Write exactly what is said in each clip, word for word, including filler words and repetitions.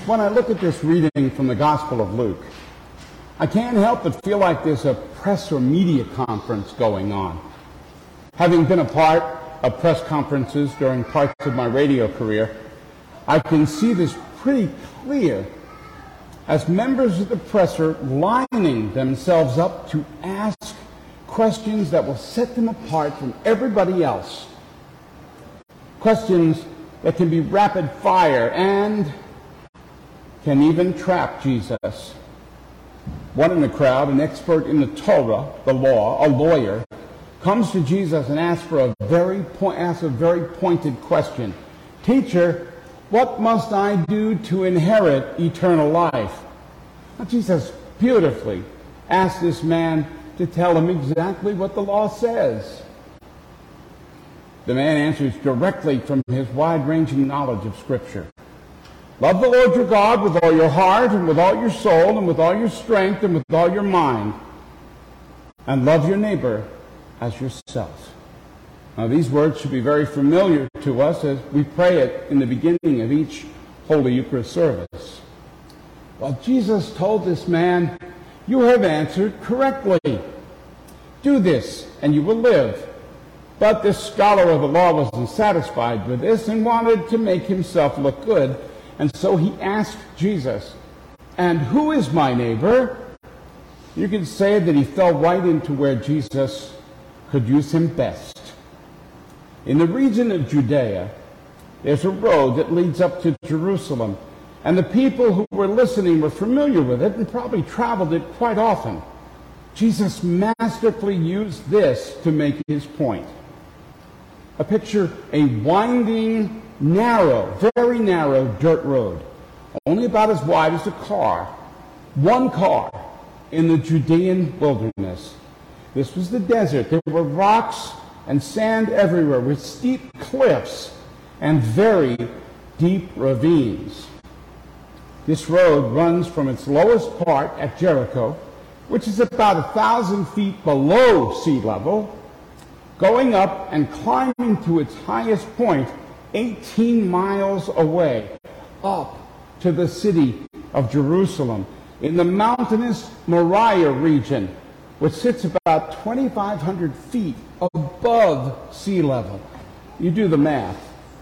when I look at this reading from the Gospel of Luke, I can't help but feel like there's a press or media conference going on. Having been a part of press conferences during parts of my radio career, I can see this pretty clear as members of the press are lining themselves up to ask questions that will set them apart from everybody else. Questions that can be rapid fire and can even trap Jesus. One in the crowd, an expert in the Torah, the law, a lawyer, comes to Jesus and asks for a very point, asks a very pointed question. Teacher, what must I do to inherit eternal life? Now, Jesus beautifully asked this man to tell him exactly what the law says. The man answers directly from his wide-ranging knowledge of Scripture. Love the Lord your God with all your heart and with all your soul and with all your strength and with all your mind. And love your neighbor as yourself. Now, these words should be very familiar to us as we pray it in the beginning of each Holy Eucharist service. Well, Jesus told this man, you have answered correctly. Do this, and you will live. But this scholar of the law wasn't satisfied with this and wanted to make himself look good. And so he asked Jesus, and who is my neighbor? You could say that he fell right into where Jesus could use him best. In the region of Judea, there's a road that leads up to Jerusalem. And the people who were listening were familiar with it and probably traveled it quite often. Jesus masterfully used this to make his point. A picture, a winding, narrow, very narrow dirt road, only about as wide as a car. One car in the Judean wilderness. This was the desert. There were rocks and sand everywhere with steep cliffs and very deep ravines. This road runs from its lowest part at Jericho, which is about a thousand feet below sea level, going up and climbing to its highest point eighteen miles away, up to the city of Jerusalem in the mountainous Moriah region, which sits about twenty-five hundred feet above sea level. You do the math.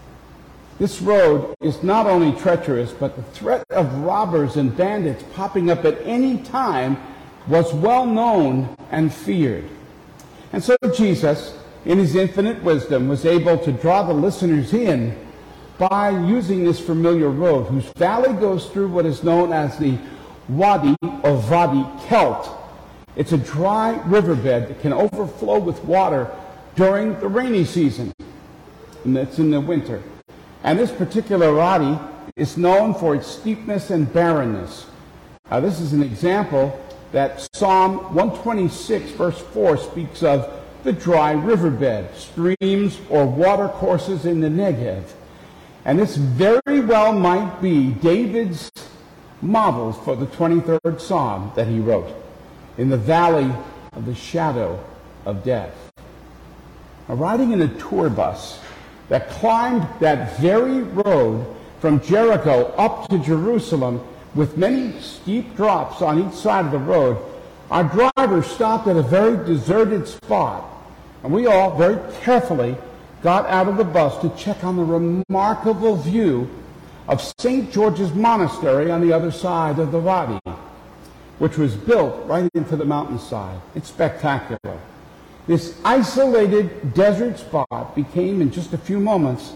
This road is not only treacherous, but the threat of robbers and bandits popping up at any time was well known and feared. And so Jesus, in his infinite wisdom, was able to draw the listeners in by using this familiar road, whose valley goes through what is known as the Wadi or Wadi Kelt. It's a dry riverbed that can overflow with water during the rainy season, and that's in the winter. And this particular wadi is known for its steepness and barrenness. Uh, this is an example that Psalm one twenty-six, verse four, speaks of the dry riverbed, streams or water courses in the Negev. And this very well might be David's model for the twenty-third Psalm that he wrote, in the valley of the shadow of death. Now, riding in a tour bus that climbed that very road from Jericho up to Jerusalem with many steep drops on each side of the road, our driver stopped at a very deserted spot, and we all very carefully got out of the bus to check on the remarkable view of Saint George's Monastery on the other side of the wadi, which was built right into the mountainside. It's spectacular. This isolated desert spot became, in just a few moments,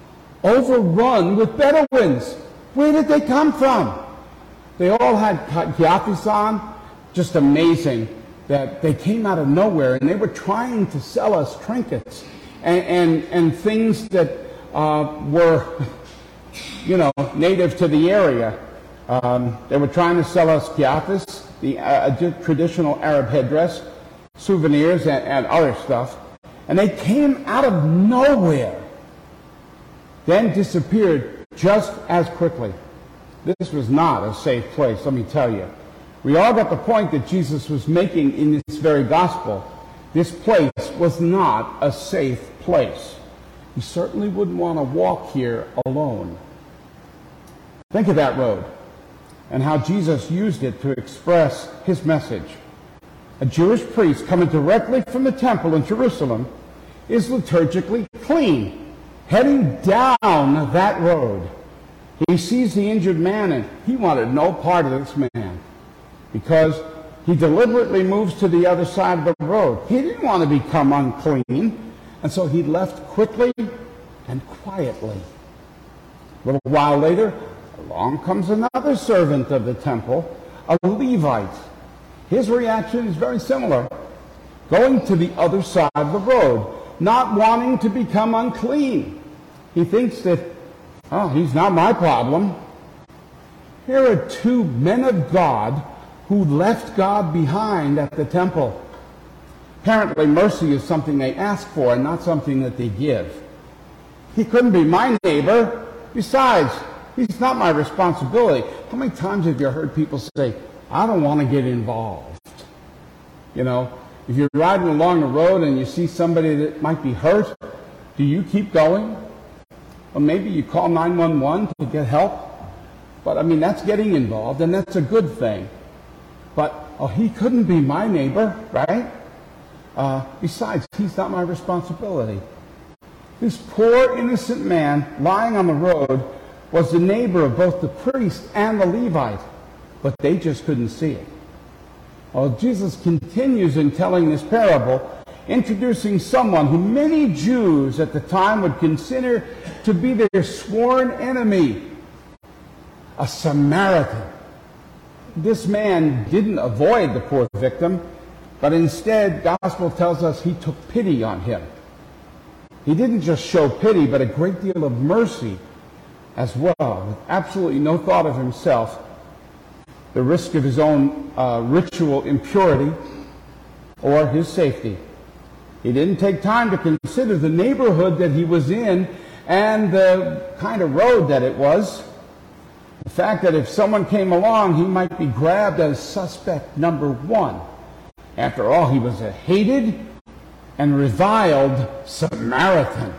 overrun with Bedouins. Where did they come from? They all had kiafis on. Just amazing that they came out of nowhere, and they were trying to sell us trinkets and, and, and things that uh, were, you know, native to the area. Um, they were trying to sell us kiafis, the uh, traditional Arab headdress, souvenirs, and, and other stuff. And they came out of nowhere, then disappeared just as quickly. This was not a safe place, let me tell you. We all got the point that Jesus was making in this very gospel. This place was not a safe place. You certainly wouldn't want to walk here alone. Think of that road. and how Jesus used it to express his message. A Jewish priest coming directly from the temple in Jerusalem is liturgically clean, heading down that road. He sees the injured man, and he wanted no part of this man because he deliberately moves to the other side of the road. He didn't want to become unclean, and so he left quickly and quietly. A little while later, along comes another servant of the temple, a Levite. His reaction is very similar, going to the other side of the road, not wanting to become unclean. He thinks that, oh, he's not my problem. Here are two men of God who left God behind at the temple. Apparently, mercy is something they ask for and not something that they give. He couldn't be my neighbor. Besides, he's not my responsibility. How many times have you heard people say, I don't want to get involved? You know, if you're riding along the road and you see somebody that might be hurt, do you keep going? Or maybe you call nine one one to get help. But, I mean, that's getting involved, and that's a good thing. But, oh, he couldn't be my neighbor, right? Uh, besides, he's not my responsibility. This poor, innocent man lying on the road was the neighbor of both the priest and the Levite, but they just couldn't see it. Well, Jesus continues in telling this parable, introducing someone who many Jews at the time would consider to be their sworn enemy, a Samaritan. This man didn't avoid the poor victim, but instead, the gospel tells us he took pity on him. He didn't just show pity, but a great deal of mercy as well, with absolutely no thought of himself, the risk of his own uh, ritual impurity, or his safety. He didn't take time to consider the neighborhood that he was in and the kind of road that it was. The fact that if someone came along, he might be grabbed as suspect number one. After all, he was a hated and reviled Samaritan.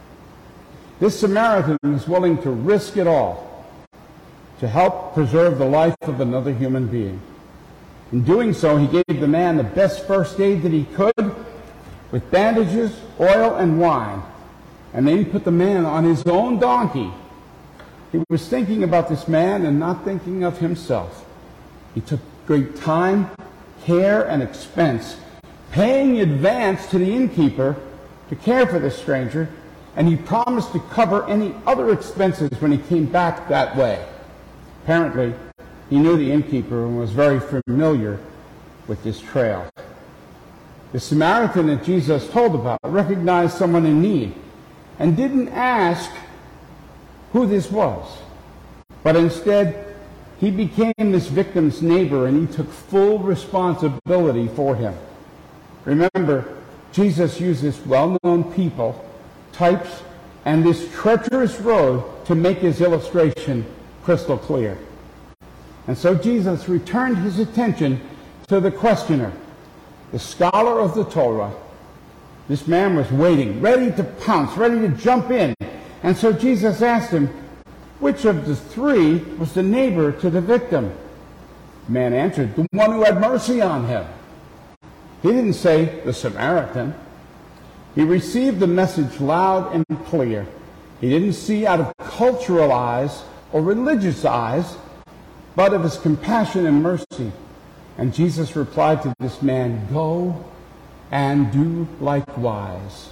This Samaritan was willing to risk it all to help preserve the life of another human being. In doing so, he gave the man the best first aid that he could with bandages, oil, and wine. And then he put the man on his own donkey. He was thinking about this man and not thinking of himself. He took great time, care, and expense, paying in advance to the innkeeper to care for this stranger, and he promised to cover any other expenses when he came back that way. Apparently, he knew the innkeeper and was very familiar with this trail. The Samaritan that Jesus told about recognized someone in need and didn't ask who this was, but instead he became this victim's neighbor and he took full responsibility for him. Remember, Jesus used this well-known people, types, and this treacherous road to make his illustration crystal clear. And so Jesus returned his attention to the questioner, the scholar of the Torah. This man was waiting, ready to pounce, ready to jump in. And so Jesus asked him, which of the three was the neighbor to the victim? The man answered, the one who had mercy on him. He didn't say the Samaritan. He received the message loud and clear. He didn't see out of cultural eyes or religious eyes, but of his compassion and mercy. And Jesus replied to this man, go and do likewise.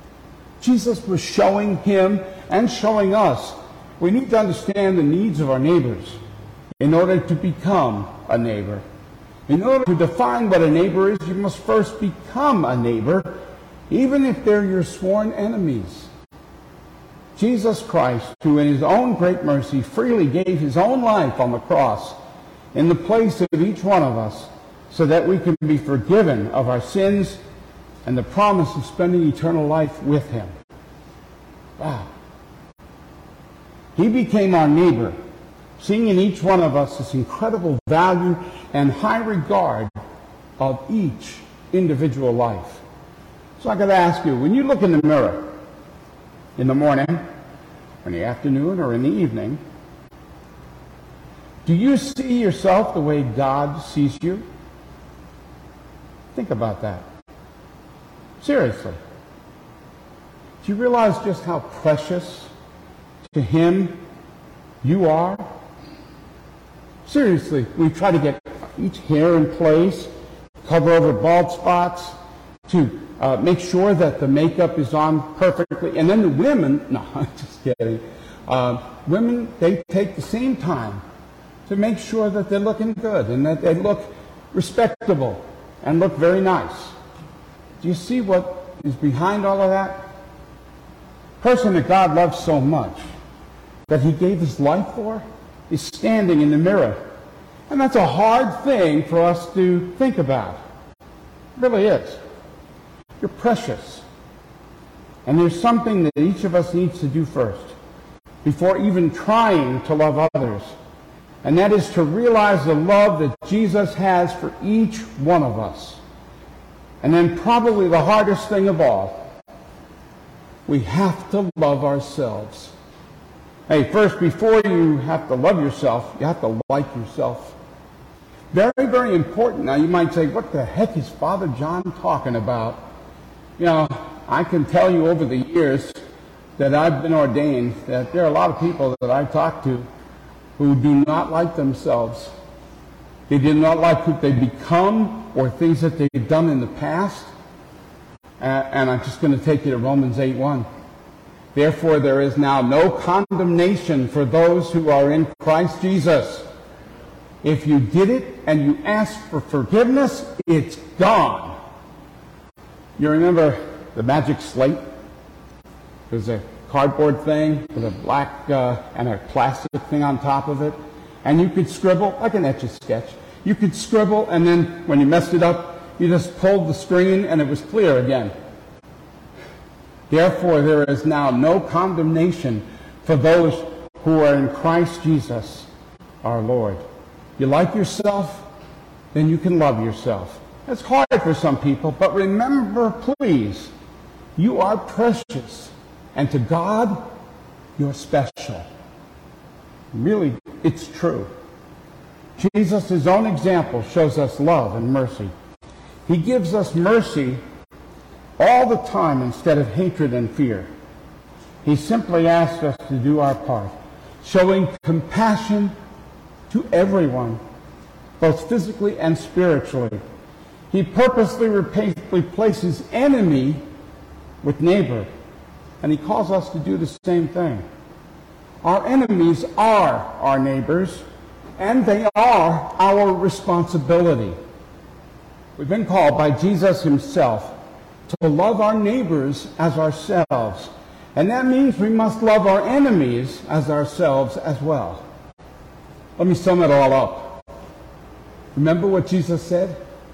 Jesus was showing him and showing us we need to understand the needs of our neighbors in order to become a neighbor. In order to define what a neighbor is, you must first become a neighbor, even if they're your sworn enemies. Jesus Christ, who in his own great mercy freely gave his own life on the cross in the place of each one of us so that we can be forgiven of our sins and the promise of spending eternal life with him. Wow. He became our neighbor, seeing in each one of us this incredible value and high regard of each individual life. So I got to ask you, when you look in the mirror in the morning, in the afternoon, or in the evening, Do you see yourself the way God sees you? Think about that. Seriously. Do you realize just how precious to Him you are? Seriously, we try to get each hair in place, cover over bald spots, to uh, make sure that the makeup is on perfectly. And then the women, no, I'm just kidding. Uh, women, they take the same time to make sure that they're looking good and that they look respectable and look very nice. Do you see what is behind all of that? The person that God loves so much that He gave His life for is standing in the mirror. And that's a hard thing for us to think about. It really is. You're precious. And there's something that each of us needs to do first before even trying to love others. And that is to realize the love that Jesus has for each one of us. And then probably the hardest thing of all, we have to love ourselves. Hey, first, before you have to love yourself, you have to like yourself. Very, very important. Now, you might say, what the heck is Father John talking about? You know, I can tell you over the years that I've been ordained that there are a lot of people that I talk to who do not like themselves. They do not like who they become or things that they've done in the past. Uh, and I'm just going to take you to Romans eight one. Therefore, there is now no condemnation for those who are in Christ Jesus. If you did it and you asked for forgiveness, it's gone. You remember the magic slate? There's a cardboard thing with a black uh, and a plastic thing on top of it. And you could scribble, like an Etch-a-Sketch. You could scribble, and then when you messed it up, you just pulled the screen and it was clear again. Therefore, there is now no condemnation for those who are in Christ Jesus, our Lord. You like yourself, then you can love yourself. That's hard for some people, but remember, please, you are precious. And to God, you're special. Really, it's true. Jesus, His own example, shows us love and mercy. He gives us mercy all the time instead of hatred and fear. He simply asks us to do our part, showing compassion to everyone, both physically and spiritually. He purposely replaces enemy with neighbor, and He calls us to do the same thing. Our enemies are our neighbors, and they are our responsibility. We've been called by Jesus Himself to love our neighbors as ourselves. And that means we must love our enemies as ourselves as well. Let me sum it all up. Remember what Jesus said?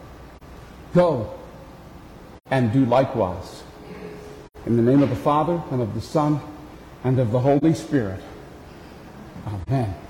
Go and do likewise. In the name of the Father, and of the Son, and of the Holy Spirit. Amen.